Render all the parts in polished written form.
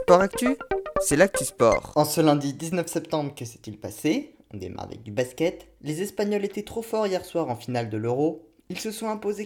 Sport Actu, c'est l'actu sport. En ce lundi 19 septembre, que s'est-il passé? On démarre avec du basket. Les Espagnols étaient trop forts hier soir en finale de l'Euro. Ils se sont imposés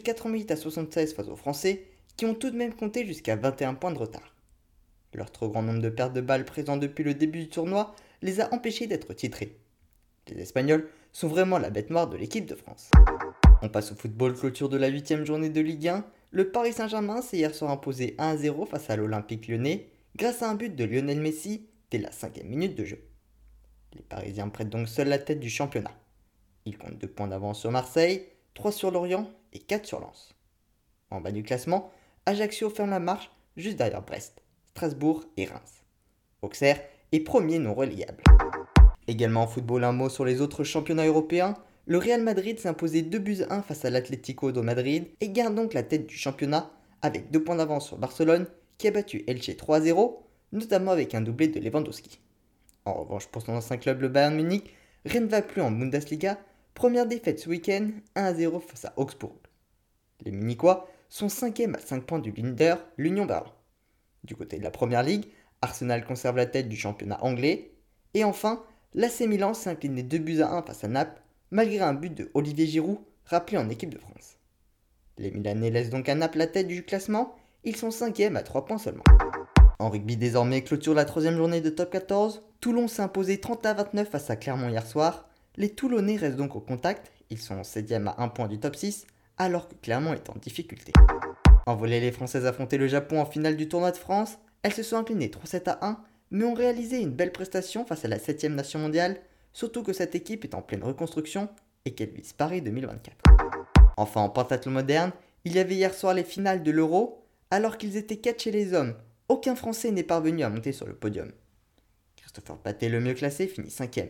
88-76 face aux Français, qui ont tout de même compté jusqu'à 21 points de retard. Leur trop grand nombre de pertes de balles présents depuis le début du tournoi les a empêchés d'être titrés. Les Espagnols sont vraiment la bête noire de l'équipe de France. On passe au football, clôture de la 8ème journée de Ligue 1. Le Paris Saint-Germain s'est hier soir imposé 1-0 face à l'Olympique Lyonnais, grâce à un but de Lionel Messi dès la 5ème minute de jeu. Les Parisiens prennent donc seuls la tête du championnat. Ils comptent 2 points d'avance sur Marseille, 3 sur Lorient et 4 sur Lens. En bas du classement, Ajaccio ferme la marche juste derrière Brest, Strasbourg et Reims. Auxerre est premier non relégable. Également en football, un mot sur les autres championnats européens. Le Real Madrid s'est imposé 2-1 face à l'Atlético de Madrid et garde donc la tête du championnat avec 2 points d'avance sur Barcelone qui a battu Elche 3-0, notamment avec un doublé de Lewandowski. En revanche, pour son ancien club, le Bayern Munich, rien ne va plus en Bundesliga. Première défaite ce week-end, 1-0 face à Augsbourg. Les Munichois sont 5e à 5 points du leader, l'Union Berlin. Du côté de la Première Ligue, Arsenal conserve la tête du championnat anglais. Et enfin, l'AC Milan s'est incliné 2-1 face à Naples, malgré un but de Olivier Giroud, rappelé en équipe de France. Les Milanais laissent donc à Naples la tête du classement, ils sont 5e à 3 points seulement. En rugby désormais, clôture la 3ème journée de top 14, Toulon s'est imposé 30-29 face à Clermont hier soir. Les Toulonnais restent donc au contact, ils sont 7e à 1 point du top 6, alors que Clermont est en difficulté. En volley, les Françaises affrontaient le Japon en finale du tournoi de France, elles se sont inclinées 3-7-1, mais ont réalisé une belle prestation face à la 7ème nation mondiale, surtout que cette équipe est en pleine reconstruction et qu'elle vise Paris 2024. Enfin, en pentathlon moderne, il y avait hier soir les finales de l'Euro. Alors qu'ils étaient 4 chez les hommes, aucun Français n'est parvenu à monter sur le podium. Christopher Paté, le mieux classé, finit 5e.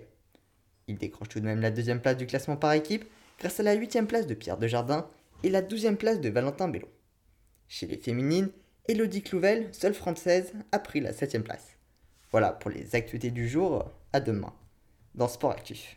Il décroche tout de même la 2ème place du classement par équipe grâce à la 8ème place de Pierre Desjardins et la 12ème place de Valentin Bellon. Chez les féminines, Elodie Clouvel, seule française, a pris la 7ème place. Voilà pour les actualités du jour, à demain dans Sport Actif.